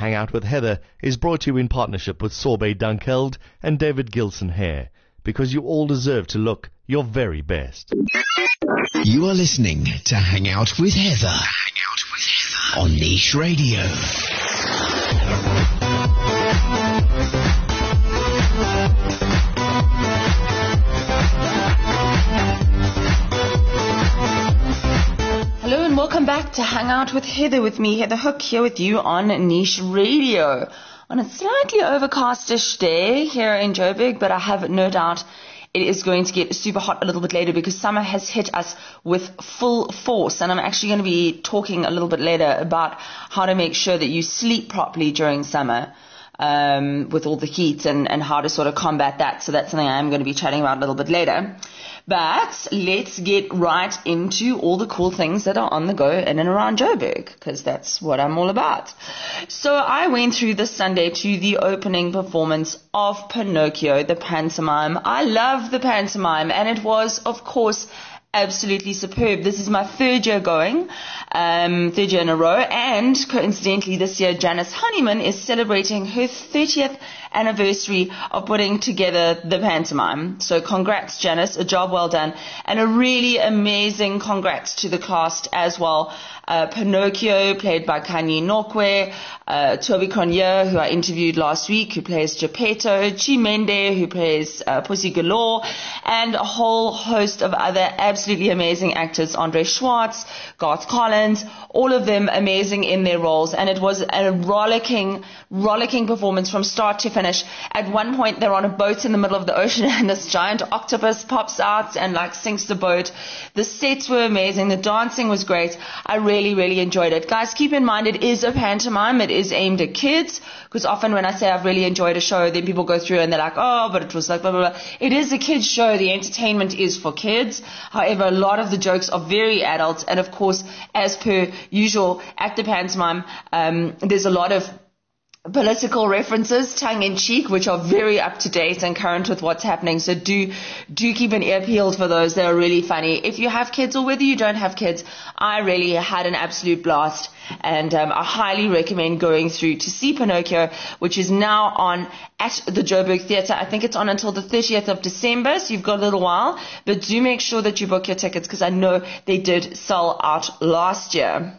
Hang Out with Heather is brought to you in partnership with Sorbet Dunkeld and David Gilson Hair, because you all deserve to look your very best. You are listening to Hang Out with Heather. Hang Out with Heather on Niche Radio. Hello and welcome back to Hang Out with Heather, with me, Heather Hook, here with you on Niche Radio. On a slightly overcastish day here in Joburg, but I have no doubt it is going to get super hot a little bit later because summer has hit us with full force. And I'm actually going to be talking a little bit later about how to make sure that you sleep properly during summer with all the heat and how to sort of combat that. So that's something I'm going to be chatting about a little bit later. But let's get right into all the cool things that are on the go in and around Joburg, because that's what I'm all about. So I went through this Sunday to the opening performance of Pinocchio, the pantomime. I love the pantomime, and it was, of course, absolutely superb. This is my third year going, third year in a row, and coincidentally this year Janice Honeyman is celebrating her 30th anniversary of putting together the pantomime. So congrats, Janice, a job well done, and a really amazing congrats to the cast as well. Pinocchio, played by Kanye Nokwe, Toby Conyer, who I interviewed last week, who plays Geppetto, Chimende, who plays Pussy Galore, and a whole host of other absolutely amazing actors, Andre Schwartz, Garth Collins, all of them amazing in their roles, and it was a rollicking performance from start to finish. At one point, they're on a boat in the middle of the ocean, and this giant octopus pops out and sinks the boat. The sets were amazing. The dancing was great. I really enjoyed it. Guys, keep in mind it is a pantomime. It is aimed at kids, because often when I say I've really enjoyed a show, then people go through and they're like, oh, but it was like blah, blah, blah. It is a kids show. The entertainment is for kids. However, a lot of the jokes are very adult, and of course, as per usual at the pantomime, there's a lot of political references, tongue-in-cheek, which are very up-to-date and current with what's happening. So do keep an ear peeled for those. They're really funny. If you have kids or whether you don't have kids, I really had an absolute blast. And I highly recommend going through to see Pinocchio, which is now on at the Joburg Theatre. I think it's on until the 30th of December, so you've got a little while. But do make sure that you book your tickets, because I know they did sell out last year.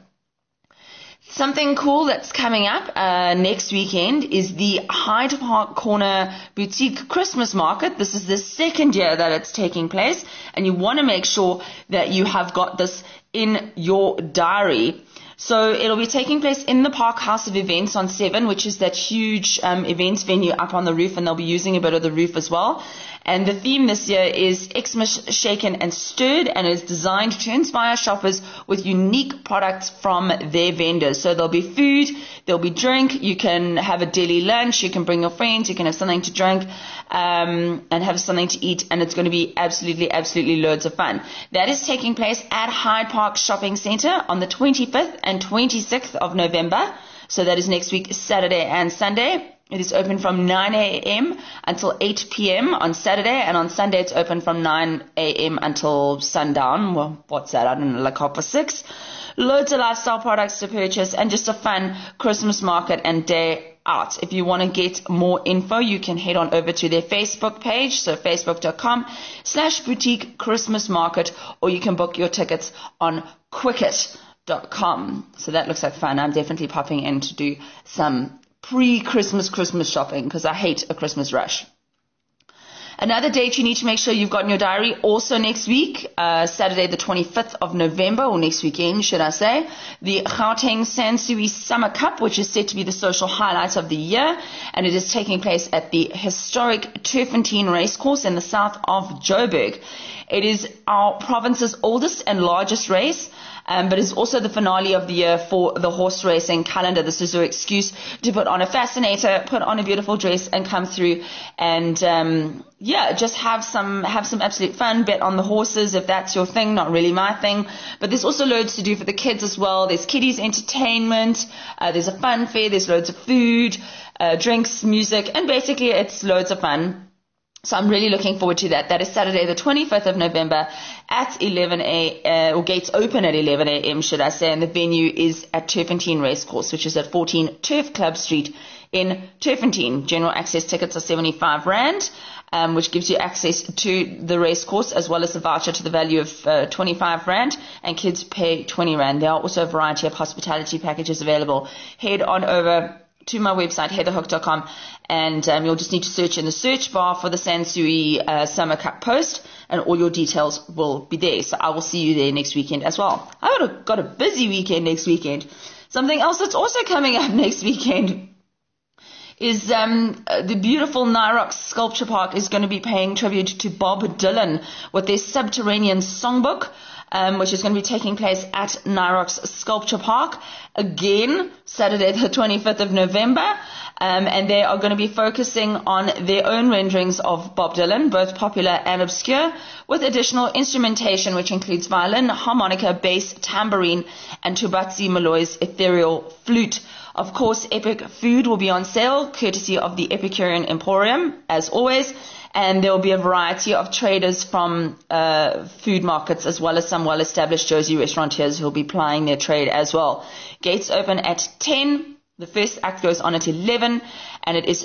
Something cool that's coming up next weekend is the Hyde Park Corner Boutique Christmas Market. This is the second year that it's taking place, and you want to make sure that you have got this in your diary. So it'll be taking place in the Park House of Events on 7, which is that huge events venue up on the roof, and they'll be using a bit of the roof as well. And the theme this year is Xmas Shaken and Stirred, and is designed to inspire shoppers with unique products from their vendors. So there'll be food, there'll be drink, you can have a daily lunch, you can bring your friends, you can have something to drink, and have something to eat, and it's going to be absolutely loads of fun. That is taking place at Hyde Park Shopping Centre on the 25th and 26th of November. So that is next week, Saturday and Sunday. It is open from 9 a.m. until 8 p.m. on Saturday, and on Sunday it's open from 9 a.m. until sundown. Well, what's that? I don't know, like 6:30. Loads of lifestyle products to purchase, and just a fun Christmas market and day out. If you want to get more info, you can head on over to their Facebook page, so facebook.com/boutique Christmas market, or you can book your tickets on Quicket.com. So that looks like fun. I'm definitely popping in to do some Christmas shopping, because I hate a Christmas rush. Another date you need to make sure you've got in your diary, also next week, Saturday the 25th of November, or next weekend, should I say, the Gauteng Sansui Summer Cup, which is set to be the social highlight of the year, and it is taking place at the historic Turfentine Racecourse in the south of Joburg. It is our province's oldest and largest race, but it's also the finale of the year for the horse racing calendar. This is your excuse to put on a fascinator, put on a beautiful dress, and come through and just have some absolute fun. Bet on the horses if that's your thing. Not really my thing, but there's also loads to do for the kids as well. There's kiddies entertainment, there's a fun fair, there's loads of food, drinks, music, and basically it's loads of fun. So I'm really looking forward to that. That is Saturday, the 25th of November at 11 a.m., or gates open at 11 a.m., should I say, and the venue is at Turfentine Racecourse, which is at 14 Turf Club Street in Turfentine. General access tickets are 75 Rand, which gives you access to the racecourse as well as a voucher to the value of 25 Rand, and kids pay 20 Rand. There are also a variety of hospitality packages available. Head on over to my website, heatherhook.com, and you'll just need to search in the search bar for the Sansui Summer Cup post, and all your details will be there. So I will see you there next weekend as well. I've got a busy weekend next weekend. Something else that's also coming up next weekend is the beautiful Nyrox Sculpture Park is going to be paying tribute to Bob Dylan with their Subterranean Songbook, which is going to be taking place at Nyrox Sculpture Park again Saturday the 25th of November, and they are going to be focusing on their own renderings of Bob Dylan, both popular and obscure, with additional instrumentation which includes violin, harmonica, bass, tambourine, and Tubatsi Malloy's ethereal flute. Of course, epic food will be on sale, courtesy of the Epicurean Emporium, as always, and there will be a variety of traders from food markets, as well as some well-established Josie restaurateurs who will be plying their trade as well. Gates open at 10. The first act goes on at 11, and it is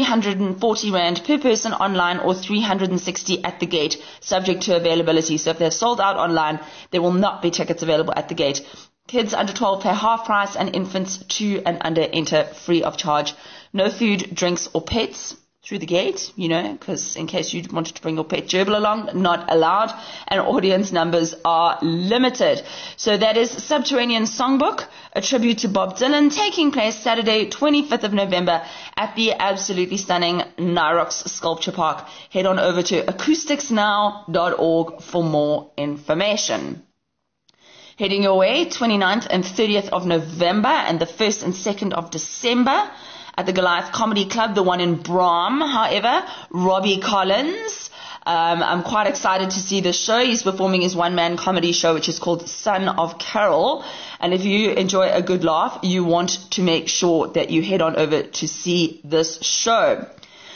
340 Rand per person online or 360 at the gate, subject to availability. So if they're sold out online, there will not be tickets available at the gate. Kids under 12 pay half price, and infants 2 and under enter free of charge. No food, drinks, or pets through the gate, because in case you wanted to bring your pet gerbil along, not allowed, and audience numbers are limited. So that is Subterranean Songbook, a tribute to Bob Dylan, taking place Saturday, 25th of November at the absolutely stunning Nyrox Sculpture Park. Head on over to acousticsnow.org for more information. Heading your way, 29th and 30th of November and the 1st and 2nd of December at the Goliath Comedy Club, the one in Braam, however, Robbie Collins. I'm quite excited to see this show. He's performing his one-man comedy show, which is called Son of Carol. And if you enjoy a good laugh, you want to make sure that you head on over to see this show.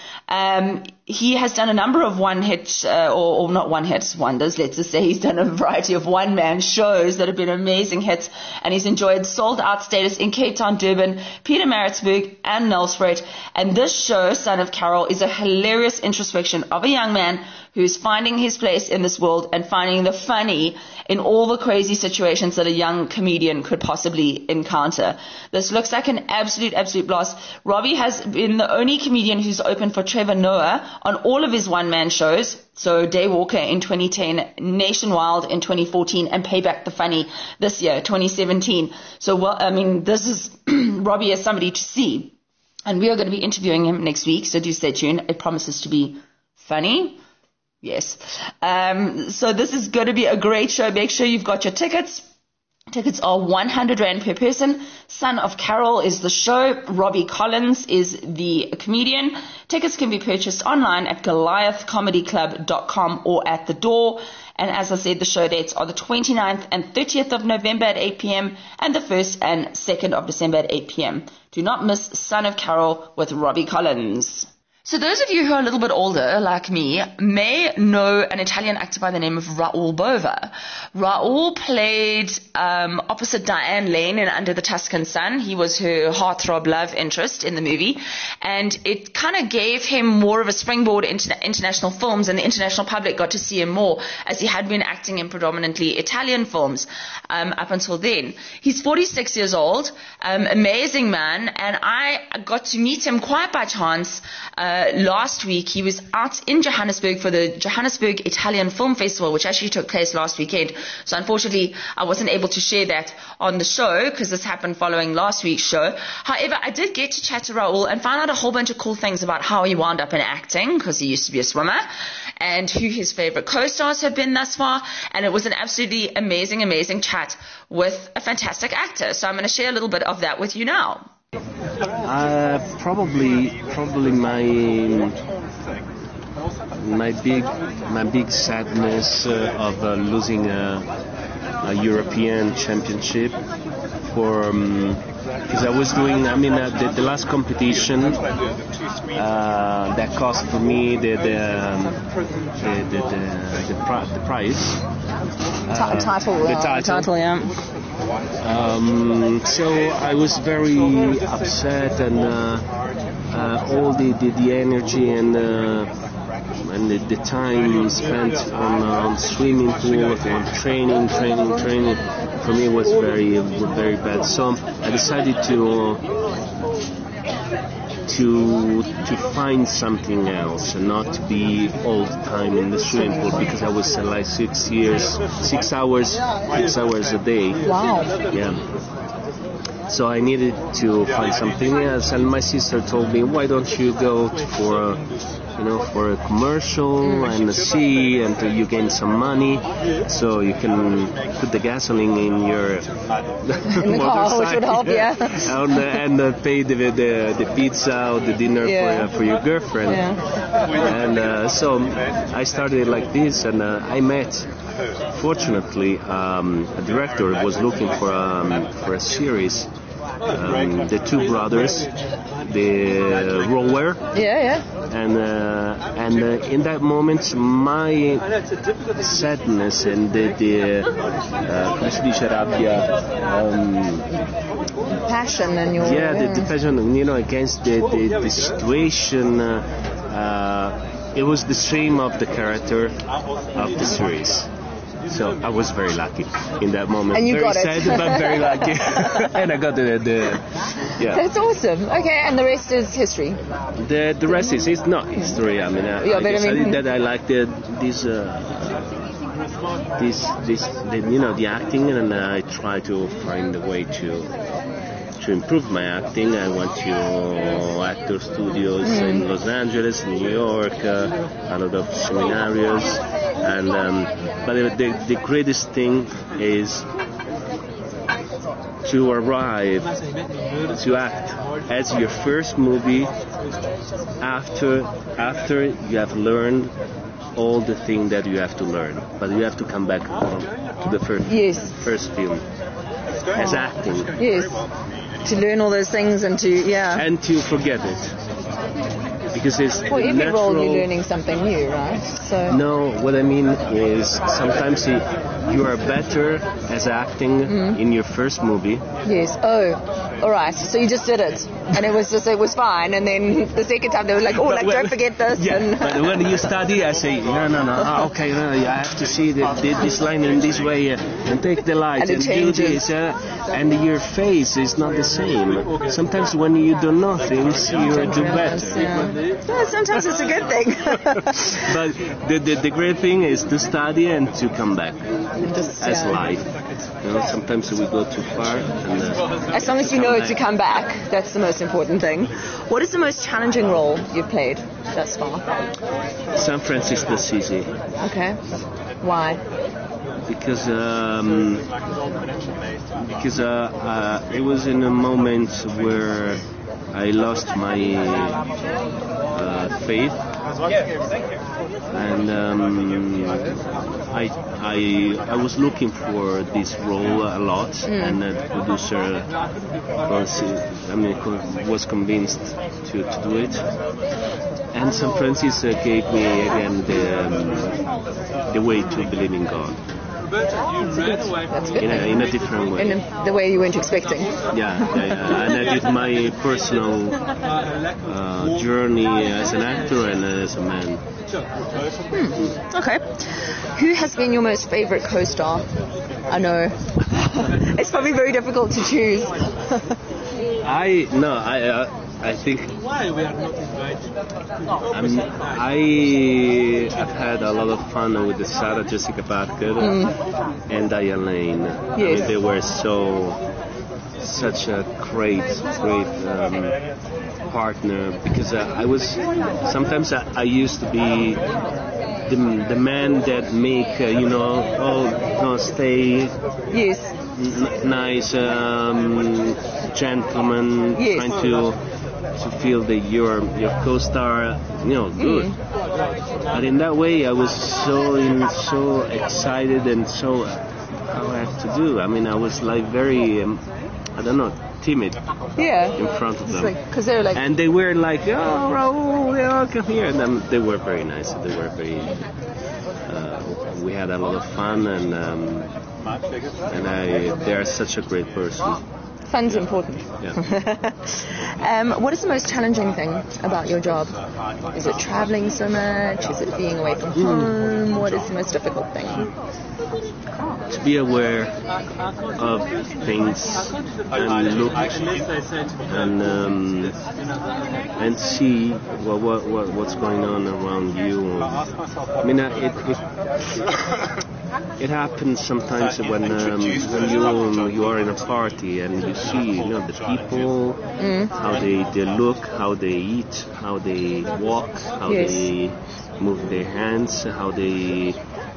He has done a number of one-hit, or not one-hit wonders, let's just say. He's done a variety of one-man shows that have been amazing hits, and he's enjoyed sold-out status in Cape Town, Durban, Pietermaritzburg, and Nelspruit. And this show, Son of Carol, is a hilarious introspection of a young man who's finding his place in this world and finding the funny in all the crazy situations that a young comedian could possibly encounter. This looks like an absolute blast. Robbie has been the only comedian who's opened for Trevor Noah on all of his one-man shows. So Daywalker in 2010, Nationwild in 2014, and Payback the Funny this year, 2017. So, this is Robbie as somebody to see. And we are going to be interviewing him next week, so do stay tuned. It promises to be funny. Yes. So this is going to be a great show. Make sure you've got your tickets. Tickets are 100 Rand per person. Son of Carol is the show. Robbie Collins is the comedian. Tickets can be purchased online at goliathcomedyclub.com or at the door. And as I said, the show dates are the 29th and 30th of November at 8 p.m. and the 1st and 2nd of December at 8 p.m. Do not miss Son of Carol with Robbie Collins. So those of you who are a little bit older, like me, may know an Italian actor by the name of Raoul Bova. Raoul played opposite Diane Lane in Under the Tuscan Sun. He was her heartthrob love interest in the movie, and it kind of gave him more of a springboard into international films, and the international public got to see him more, as he had been acting in predominantly Italian films up until then. He's 46 years old, amazing man, and I got to meet him quite by chance last week. He was out in Johannesburg for the Johannesburg Italian Film Festival, which actually took place last weekend. So unfortunately, I wasn't able to share that on the show because this happened following last week's show. However, I did get to chat to Raoul and find out a whole bunch of cool things about how he wound up in acting, because he used to be a swimmer, and who his favorite co-stars have been thus far. And it was an absolutely amazing chat with a fantastic actor. So I'm going to share a little bit of that with you now. Probably my big sadness of losing a European championship for because I was doing, the last competition that cost for me the prize. Title, yeah. So I was very upset, and all the energy and the time spent on swimming pool, on training for me was very bad. So I decided to find something else and not to be all the time in the swimming pool, because I was like 6 hours a day. Wow. Yeah. So I needed to find something else, and my sister told me, why don't you go for a commercial and see, and you gain some money, so you can put the gasoline in your car, which would help, yeah. and pay the pizza or the dinner for your girlfriend. Yeah. And so I started like this, and I met, fortunately, a director was looking for a series. The two brothers, the rower. Yeah. And in that moment, my sadness and come si dice rabbia, passion and your the passion, against the situation. It was the same of the character of the series. So I was very lucky in that moment. And you very got it. sad, but very lucky. And I got the That's awesome. Okay, and the rest is history. The rest is not history. I decided that I liked the acting, and I try to find a way to improve my acting. I went to actor studios in Los Angeles, New York, a lot of seminarios, and but the greatest thing is to arrive to act as your first movie after you have learned all the things that you have to learn, but you have to come back to the first film as acting. Yes. To learn all those things and to forget it, because it's every natural. role you're learning something new, right? So no, what I mean is sometimes you are better as acting in your first movie. Yes. Oh, all right. So you just did it, and it was fine. And then the second time they were like, don't forget this. Yeah. But when you study, I say no. Okay, no, I have to see this line in this way and take the light and do this. And your face is not the same. Sometimes when you don't know things, you do better. Yeah, sometimes it's a good thing. But the great thing is to study and to come back as life. Sometimes we go too far. And, as long as you know to come back, that's the most important thing. What is the most challenging role you've played thus far? San Francisco Assisi. Okay. Why? Because it was in a moment where I lost my faith, and I was looking for this role a lot, and the producer was convinced to do it. And San Francisco gave me again the way to believe in God. That's good. In a different way. In the way you weren't expecting. Yeah. And I did my personal journey as an actor and as a man. Okay. Who has been your most favorite co-star? I know. It's probably very difficult to choose. I think I have had a lot of fun with the Sarah Jessica Parker and Diane Lane. Yes. They were such a great partner, because I used to be the man that make stay nice gentleman, trying to feel that your co-star good. But in that way I was so excited and so how I have to do. I was like very timid Yeah. in front of them. Because they were like... And they were like, oh, Raul, yeah, come here. And then they were very nice. They were very... we had a lot of fun, and they are such a great person. Fun's important. Yeah. What is the most challenging thing about your job? Is it traveling so much? Is it being away from home? What is the most difficult thing? To be aware of things and look and see what's going on around you. I mean, it happens sometimes when you are in a party and you see the people, how they look, how they eat, how they walk, how they move their hands, how they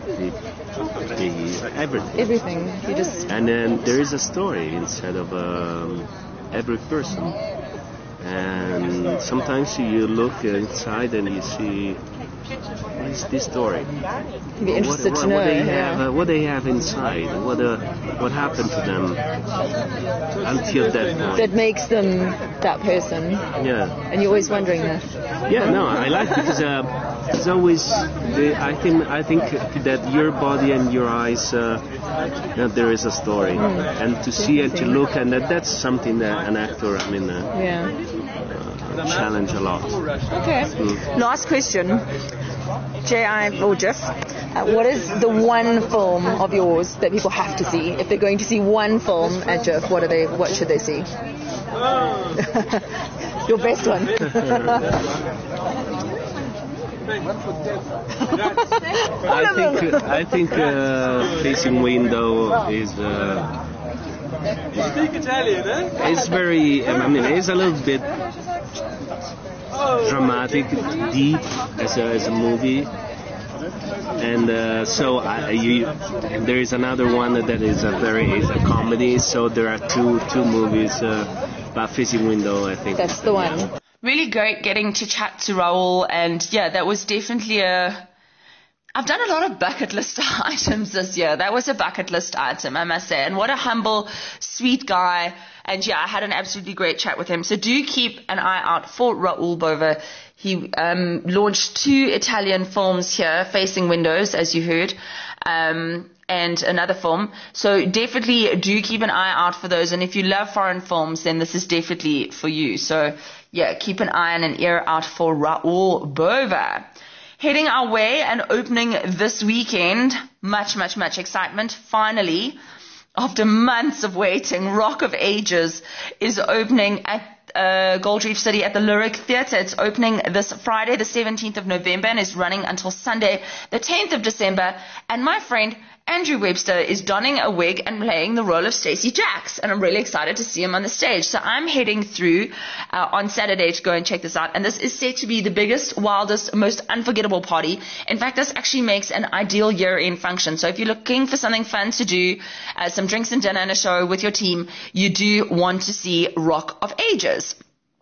everything. You just... And then there is a story inside of every person. And sometimes you look inside and you see, what is this story? You'd be interested to know. What they have inside, what happened to them until that point. That makes them that person. Yeah. And you're always wondering that. Yeah, no, I like it because it's always. I think that your body and your eyes, there is a story, and to see and to look, and that's something that an actor, challenge a lot. Okay. Last question, J.I. or Jeff. What is the one film of yours that people have to see? If they're going to see one film at Jeff, what should they see? Your best one. I think Facing Window is. It's very. It's a little bit dramatic, deep as a movie. And so and there is another one that is a comedy. So there are two movies. But Facing Window, I think that's the one. Really great getting to chat to Raul, and that was definitely I've done a lot of bucket list items this year. That was a bucket list item, I must say. And what a humble, sweet guy. And I had an absolutely great chat with him. So do keep an eye out for Raul Bova. He launched 2 Italian films here, Facing Windows, as you heard, and another film. So definitely do keep an eye out for those. And if you love foreign films, then this is definitely for you. So keep an eye and an ear out for Raul Bova. Heading our way and opening this weekend, much, much, much excitement. Finally, after months of waiting, Rock of Ages is opening at Gold Reef City at the Lyric Theatre. It's opening this Friday, the 17th of November, and is running until Sunday, the 10th of December. And my friend Andrew Webster is donning a wig and playing the role of Stacey Jacks, and I'm really excited to see him on the stage. So I'm heading through on Saturday to go and check this out, and this is set to be the biggest, wildest, most unforgettable party. In fact, this actually makes an ideal year-end function. So if you're looking for something fun to do, some drinks and dinner and a show with your team, you do want to see Rock of Ages.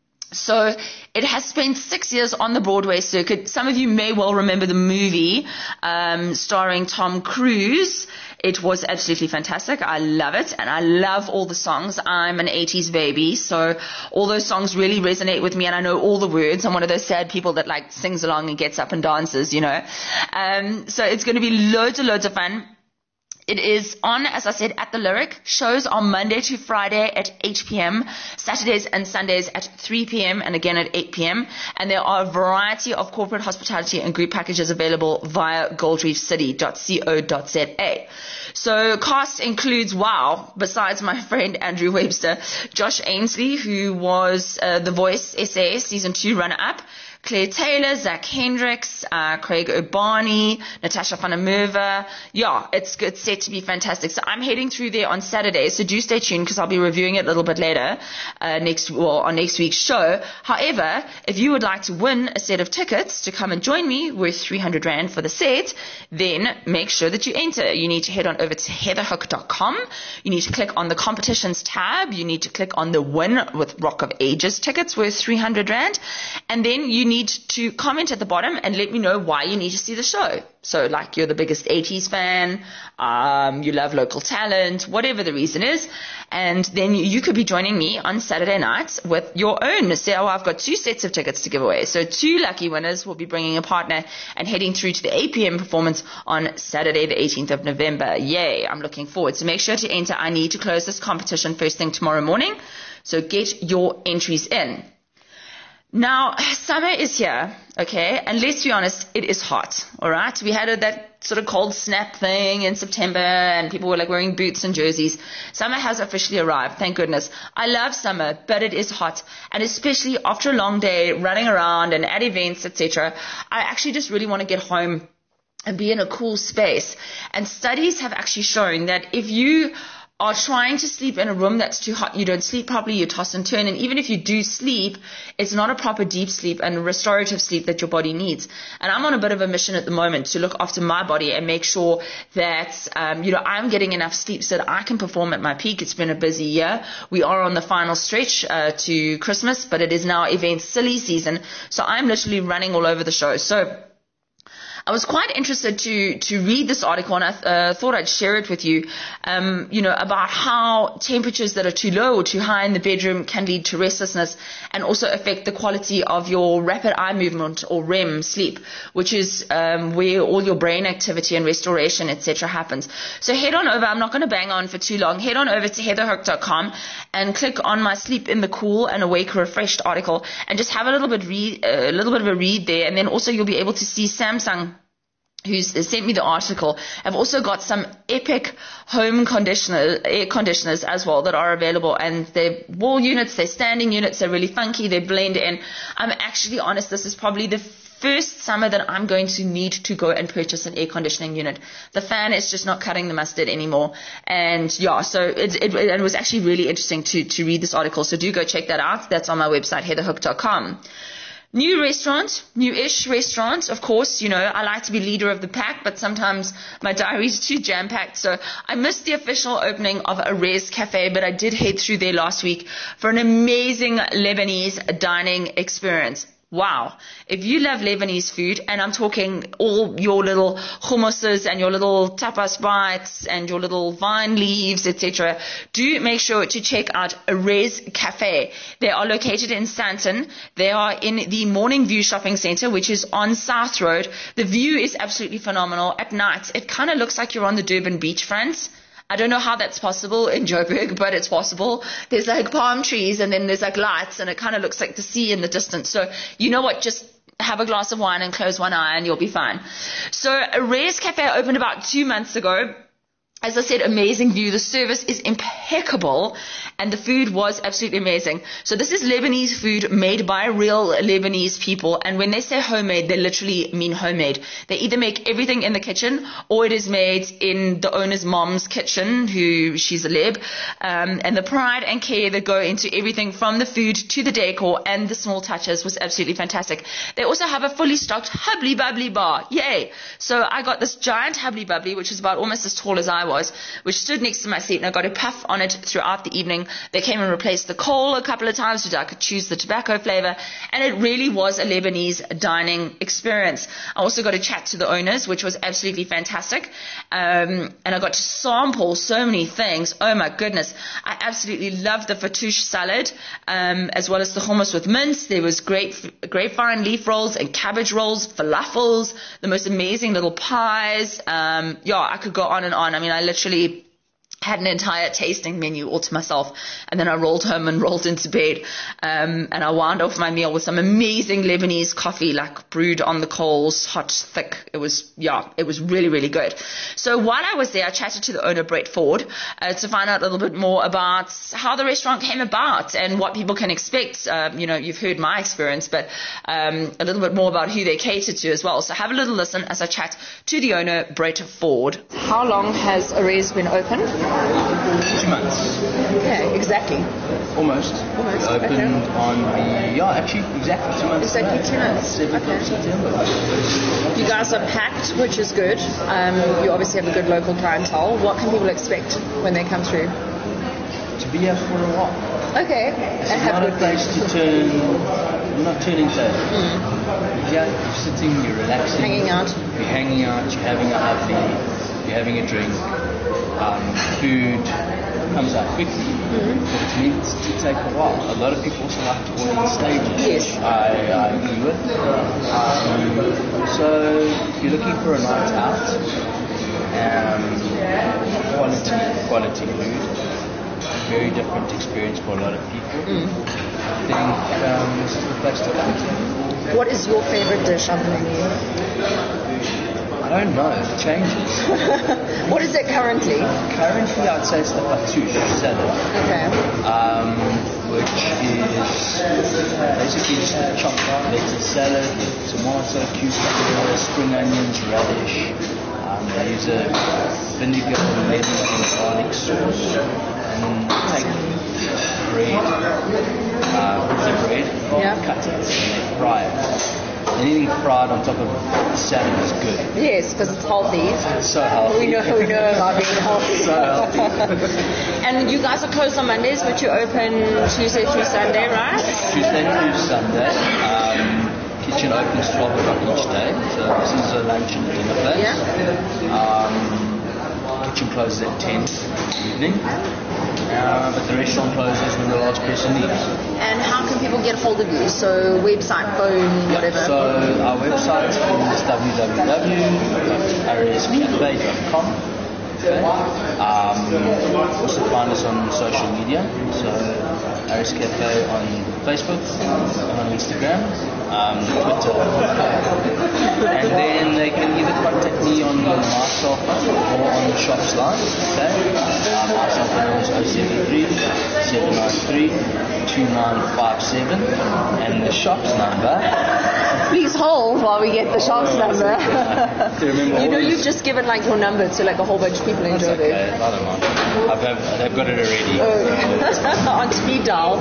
So it has spent 6 years on the Broadway circuit. Some of you may well remember the movie starring Tom Cruise. It was absolutely fantastic. I love it, and I love all the songs. I'm an 80s baby, so all those songs really resonate with me, and I know all the words. I'm one of those sad people that sings along and gets up and dances, So it's going to be loads and loads of fun. It is on, as I said, at the Lyric. Shows on Monday to Friday at 8 p.m., Saturdays and Sundays at 3 p.m., and again at 8 p.m. And there are a variety of corporate hospitality and group packages available via goldreefcity.co.za. So cast includes, besides my friend Andrew Webster, Josh Ainsley, who was The Voice SAS Season 2 runner-up, Claire Taylor, Zach Hendricks, Craig Urbani, Natasha van der Merwe. It's set to be fantastic. So I'm heading through there on Saturday, so do stay tuned because I'll be reviewing it a little bit later on next week's show. However, if you would like to win a set of tickets to come and join me worth 300 Rand for the set, then make sure that you enter. You need to head on over to heatherhook.com. You need to click on the competitions tab. You need to click on the win with Rock of Ages tickets worth 300 Rand. And then you need to comment at the bottom and let me know why you need to see the show. So like you're the biggest 80s fan, you love local talent, whatever the reason is. And then you could be joining me on Saturday night with your own. So I've got 2 sets of tickets to give away. So 2 lucky winners will be bringing a partner and heading through to the 8 p.m. performance on Saturday, the 18th of November. Yay, I'm looking forward. So make sure to enter. I need to close this competition first thing tomorrow morning. So get your entries in. Now, summer is here, okay, and let's be honest, it is hot, all right? We had that sort of cold snap thing in September, and people were like wearing boots and jerseys. Summer has officially arrived, thank goodness. I love summer, but it is hot, and especially after a long day running around and at events, etc., I actually just really want to get home and be in a cool space. And studies have actually shown that if you are trying to sleep in a room that's too hot, you don't sleep properly, you toss and turn, and even if you do sleep, it's not a proper deep sleep and restorative sleep that your body needs. And I'm on a bit of a mission at the moment to look after my body and make sure that, I'm getting enough sleep so that I can perform at my peak. It's been a busy year. We are on the final stretch to Christmas, but it is now event silly season, so I'm literally running all over the show. So I was quite interested to read this article, and I thought I'd share it with you, about how temperatures that are too low or too high in the bedroom can lead to restlessness and also affect the quality of your rapid eye movement or REM sleep, which is where all your brain activity and restoration, etc. happens. So head on over. I'm not going to bang on for too long. Head on over to heatherhook.com and click on my Sleep in the Cool and Awake Refreshed article and just have a little bit of a read there, and then also you'll be able to see Samsung, who's sent me the article, have also got some epic home air conditioners as well that are available, and they're wall units, they're standing units, they're really funky, they blend in. I'm actually honest, this is probably the first summer that I'm going to need to go and purchase an air conditioning unit. The fan is just not cutting the mustard anymore. And yeah, so it was actually really interesting to read this article. So do go check that out. That's on my website, heatherhook.com. New-ish restaurant. Of course, I like to be leader of the pack, but sometimes my diary is too jam-packed. So I missed the official opening of Arez Cafe, but I did head through there last week for an amazing Lebanese dining experience. Wow. If you love Lebanese food, and I'm talking all your little hummuses and your little tapas bites and your little vine leaves, etc., do make sure to check out Arez Cafe. They are located in Sandton. They are in the Morning View Shopping Centre, which is on South Road. The view is absolutely phenomenal. At night, it kind of looks like you're on the Durban beachfront. I don't know how that's possible in Joburg, but it's possible. There's like palm trees and then there's like lights and it kind of looks like the sea in the distance. So you know what, just have a glass of wine and close one eye and you'll be fine. So Arez Cafe opened about 2 months ago. As I said, amazing view. The service is impeccable and the food was absolutely amazing. So this is Lebanese food made by real Lebanese people, and when they say homemade, they literally mean homemade. They either make everything in the kitchen or it is made in the owner's mom's kitchen, who she's a Leb, and the pride and care that go into everything from the food to the decor and the small touches was absolutely fantastic. They also have a fully stocked Hubbly Bubbly bar. Yay! So I got this giant Hubbly Bubbly, which is about almost as tall as I was, which stood next to my seat, and I got a puff on it throughout the evening. They came and replaced the coal a couple of times so that I could choose the tobacco flavor, and it really was a Lebanese dining experience. I also got to chat to the owners, which was absolutely fantastic, and I got to sample so many things. Oh my goodness, I absolutely loved the fattoush salad, as well as the hummus with mince. There was grapevine leaf rolls and cabbage rolls, falafels, the most amazing little pies. I could go on and on. I mean, I literally had an entire tasting menu all to myself, and then I rolled home and rolled into bed, and I wound off my meal with some amazing Lebanese coffee, like brewed on the coals, hot, thick. It was really, really good. So while I was there, I chatted to the owner, Brett Ford, to find out a little bit more about how the restaurant came about and what people can expect. You've heard my experience, but a little bit more about who they cater to as well. So have a little listen as I chat to the owner, Brett Ford. How long has Arez been open? 2 months. Okay, exactly. Almost. We opened on exactly 2 months. Exactly 2 months. 7th of September. You guys are packed, which is good. You obviously have a good local clientele. What can people expect when they come through? To be here for a while. Okay. It's not a place to turn. We're not turning tail. Yeah, you're sitting, you're relaxing. Hanging out. You're hanging out, you're having a huffy, you're having a drink. Food comes out quickly, but it's meant to take a while. A lot of people also like to order in stages, Yes. which I agree with. So if you're looking for a night out, quality food, very different experience for a lot of people. I think this is the place to come to. What is your favorite dish on the menu? I don't know, it changes. What is it currently? Currently, I'd say it's the fatouche salad. Okay. Which is basically just a chopped lettuce salad with tomato, cucumber, spring onions, radish. They use a vinegar, lemon, and garlic sauce, and take bread, cut it, and they fry it. Anything fried on top of salad is good. Yes, because it's healthy. It's so healthy. We know about being healthy. So healthy. And you guys are closed on Mondays, but you open Tuesday through Sunday, right? Tuesday through Sunday. Kitchen opens 12 o'clock each day, so this is a lunch and dinner place. Yeah. Kitchen closes at 10 in the evening, but the restaurant closes when the last person leaves. And how can people get hold of you? So website, phone, whatever? So our website is www.ariscafe.com. Also find us on social media, so Aris Cafe on Facebook, on Instagram, Twitter, and then they can either contact me on my cell phone or on the shop's line. Okay, my cell phone is 073-793-2957, and the shop's number. Please hold while we get the shop's number. You know, you've just given like your number to like a whole bunch of people in Joburg. Okay, I don't mind. They've got it already. On speed dial.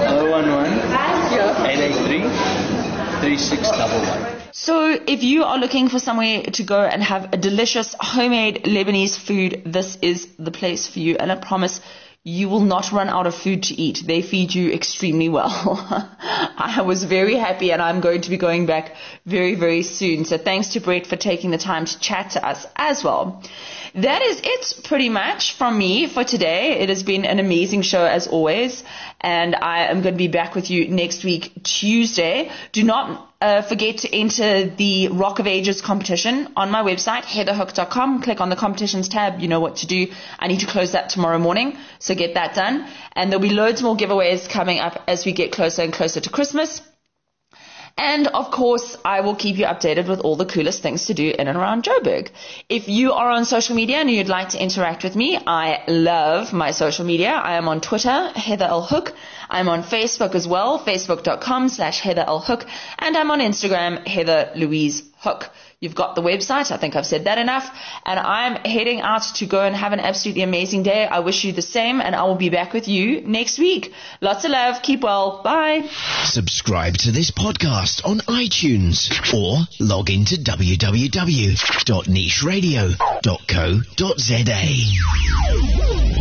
011-883-3611. So if you are looking for somewhere to go and have a delicious homemade Lebanese food, this is the place for you. And I promise you will not run out of food to eat. They feed you extremely well. I was very happy, and I'm going to be going back very, very soon. So thanks to Brett for taking the time to chat to us as well. That is it pretty much from me for today. It has been an amazing show as always, and I am going to be back with you next week, Tuesday. Do not forget to enter the Rock of Ages competition on my website, heatherhook.com. Click on the competitions tab. You know what to do. I need to close that tomorrow morning, so get that done. And there'll be loads more giveaways coming up as we get closer and closer to Christmas. And, of course, I will keep you updated with all the coolest things to do in and around Joburg. If you are on social media and you'd like to interact with me, I love my social media. I am on Twitter, Heather L. Hook. I'm on Facebook as well, facebook.com/Heather L. Hook. And I'm on Instagram, Heather Louise Hook. You've got the website. I think I've said that enough. And I'm heading out to go and have an absolutely amazing day. I wish you the same, and I will be back with you next week. Lots of love. Keep well. Bye. Subscribe to this podcast on iTunes or log into www.nicheradio.co.za.